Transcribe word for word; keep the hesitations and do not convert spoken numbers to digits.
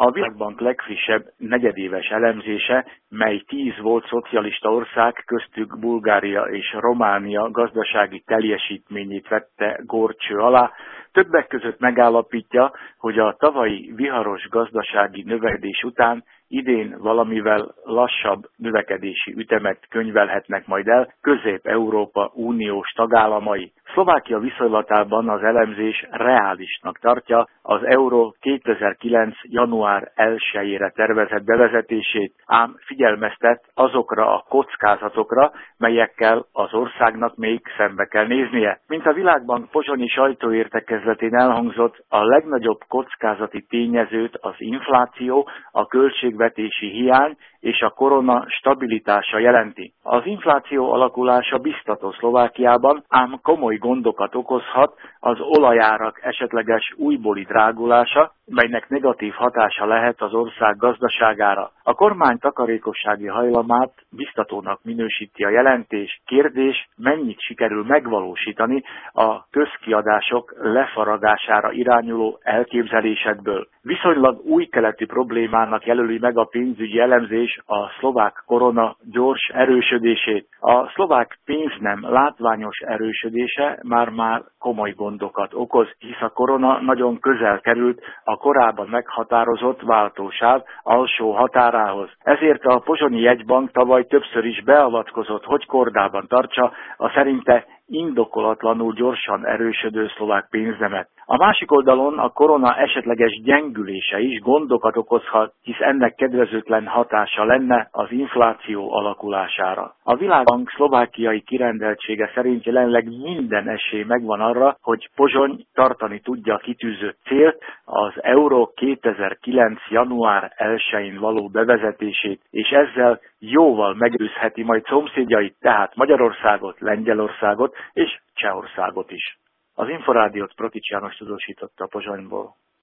A Világbank legfrissebb negyedéves elemzése, mely tíz volt szocialista ország, köztük Bulgária és Románia gazdasági teljesítményét vette górcső alá, többek között megállapítja, hogy a tavalyi viharos gazdasági növekedés után idén valamivel lassabb növekedési ütemet könyvelhetnek majd el Közép-Európa uniós tagállamai. Szlovákia viszonylatában az elemzés reálisnak tartja az euró kétezer-kilenc. január elsejére tervezett bevezetését, ám figyelmeztet azokra a kockázatokra, melyekkel az országnak még szembe kell néznie. Mint a Világbank pozsonyi sajtóértekezletén elhangzott, a legnagyobb kockázati tényezőt az infláció, a költségvetési hiány és a korona stabilitása jelenti. Az infláció alakulása biztató Szlovákiában, ám komoly gondokat okozhat az olajárak esetleges újbóli drágulása, melynek negatív hatása lehet az ország gazdaságára. A kormány takarékossági hajlamát biztatónak minősíti a jelentés. Kérdés, mennyit sikerül megvalósítani a közkiadások lefaragására irányuló elképzelésekből. Viszonylag új keletű problémának jelöli meg a pénzügyi elemzés a szlovák korona gyors erősödését. A szlovák pénznem látványos erősödése már-már komoly gondokat okoz, hisz a korona nagyon közel került a korábban meghatározott váltósáv alsó határához. Ezért a pozsonyi jegybank tavaly többször is beavatkozott, hogy kordában tartsa a szerinte indokolatlanul gyorsan erősödő szlovák pénznemet. A másik oldalon a korona esetleges gyengülése is gondokat okozhat, hisz ennek kedvezőtlen hatása lenne az infláció alakulására. A Világbank szlovákiai kirendeltsége szerint jelenleg minden esély megvan arra, hogy Pozsony tartani tudja a kitűzött célt, az euró kétezer-kilenc. január elsején való bevezetését, és ezzel jóval megőrizheti majd szomszédjait, tehát Magyarországot, Lengyelországot és Csehországot is. Az Inforádiót Prokics János tudósította Pozsonyból.